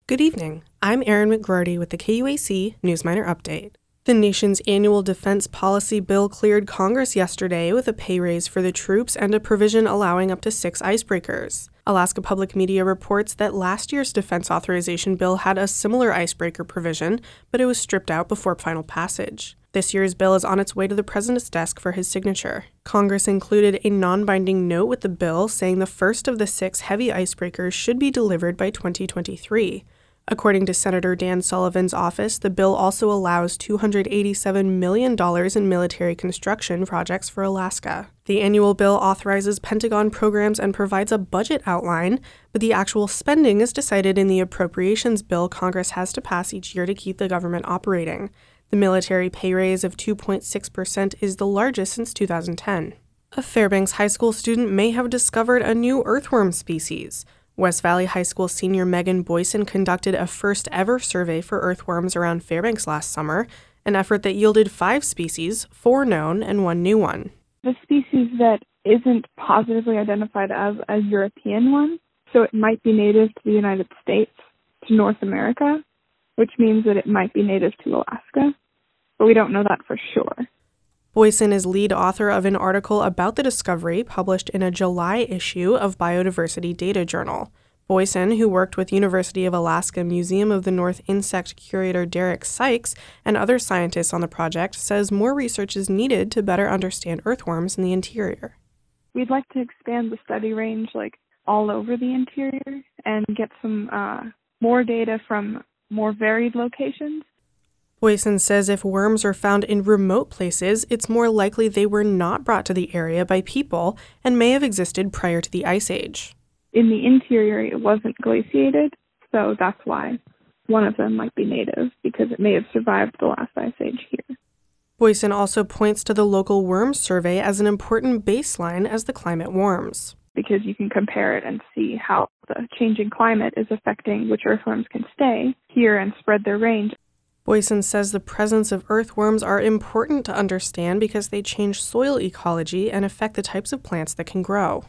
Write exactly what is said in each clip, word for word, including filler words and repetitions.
Good evening. I'm Erin McGroarty with the K U A C Newsminer Update. The nation's annual defense policy bill cleared Congress yesterday with a pay raise for the troops and a provision allowing up to six icebreakers. Alaska Public Media reports that last year's defense authorization bill had a similar icebreaker provision, but it was stripped out before final passage. This year's bill is on its way to the president's desk for his signature. Congress included a non-binding note with the bill saying the first of the six heavy icebreakers should be delivered by twenty twenty-three. According to Senator Dan Sullivan's office, the bill also allows two hundred eighty-seven million dollars in military construction projects for Alaska. The annual bill authorizes Pentagon programs and provides a budget outline, but the actual spending is decided in the appropriations bill Congress has to pass each year to keep the government operating. The military pay raise of two point six percent is the largest since two thousand ten. A Fairbanks High School student may have discovered a new earthworm species. West Valley High School senior Megan Boyson conducted a first-ever survey for earthworms around Fairbanks last summer, an effort that yielded five species, four known and one new one. The species that isn't positively identified as a European one, so it might be native to the United States, to North America, which means that it might be native to Alaska, but we don't know that for sure. Boyson is lead author of an article about the discovery published in a July issue of Biodiversity Data Journal. Boyson, who worked with University of Alaska Museum of the North insect curator Derek Sykes and other scientists on the project, says more research is needed to better understand earthworms in the interior. We'd like to expand the study range like all over the interior and get some uh, more data from more varied locations. Boyson says if worms are found in remote places, it's more likely they were not brought to the area by people and may have existed prior to the Ice Age. In the interior, it wasn't glaciated, so that's why one of them might be native, because it may have survived the last Ice Age here. Boyson also points to the local worm survey as an important baseline as the climate warms. Because you can compare it and see how the changing climate is affecting which earthworms can stay here and spread their range. Boyson says the presence of earthworms are important to understand because they change soil ecology and affect the types of plants that can grow.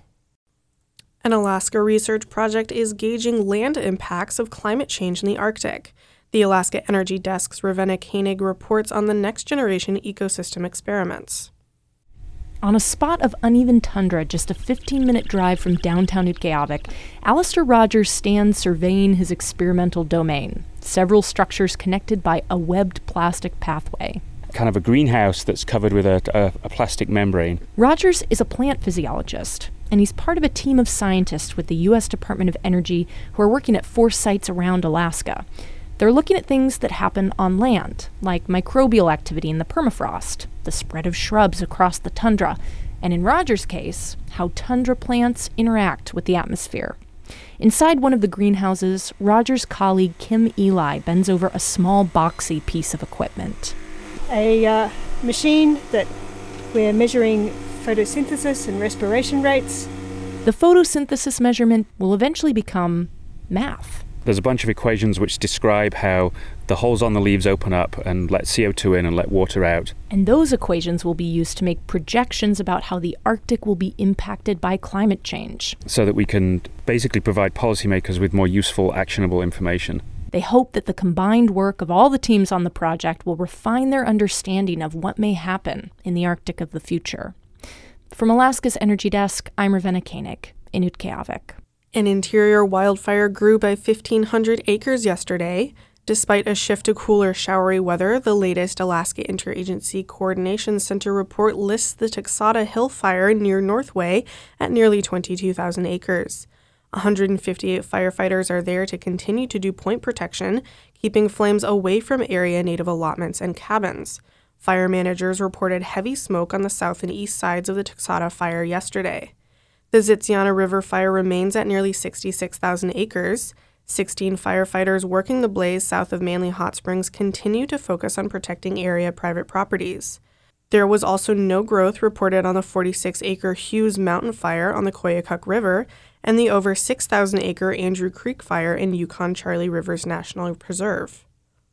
An Alaska research project is gauging land impacts of climate change in the Arctic. The Alaska Energy Desk's Ravenna Koenig reports on the next-generation ecosystem experiments. On a spot of uneven tundra just a fifteen-minute drive from downtown Utqiagvik, Alistair Rogers stands surveying his experimental domain, several structures connected by a webbed plastic pathway. Kind of a greenhouse that's covered with a, a, a plastic membrane. Rogers is a plant physiologist, and he's part of a team of scientists with the U S Department of Energy who are working at four sites around Alaska. They're looking at things that happen on land, like microbial activity in the permafrost, the spread of shrubs across the tundra, and in Rogers' case, how tundra plants interact with the atmosphere. Inside one of the greenhouses, Rogers' colleague Kim Eli bends over a small boxy piece of equipment. A uh, machine that we're measuring photosynthesis and respiration rates. The photosynthesis measurement will eventually become math. There's a bunch of equations which describe how the holes on the leaves open up and let C O two in and let water out. And those equations will be used to make projections about how the Arctic will be impacted by climate change. So that we can basically provide policymakers with more useful, actionable information. They hope that the combined work of all the teams on the project will refine their understanding of what may happen in the Arctic of the future. From Alaska's Energy Desk, I'm Ravenna Koenig in Utqiagvik. An interior wildfire grew by fifteen hundred acres yesterday. Despite a shift to cooler, showery weather, the latest Alaska Interagency Coordination Center report lists the Tuxata Hill Fire near Northway at nearly twenty-two thousand acres. one hundred fifty-eight firefighters are there to continue to do point protection, keeping flames away from area native allotments and cabins. Fire managers reported heavy smoke on the south and east sides of the Tuxata Fire yesterday. The Zitsiana River fire remains at nearly sixty-six thousand acres. sixteen firefighters working the blaze south of Manly Hot Springs continue to focus on protecting area private properties. There was also no growth reported on the forty-six acre Hughes Mountain Fire on the Koyukuk River and the over six thousand acre Andrew Creek Fire in Yukon-Charlie Rivers National Preserve.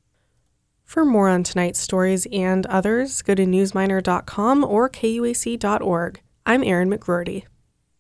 For more on tonight's stories and others, go to newsminer dot com or K U A C dot org. I'm Erin McGroarty.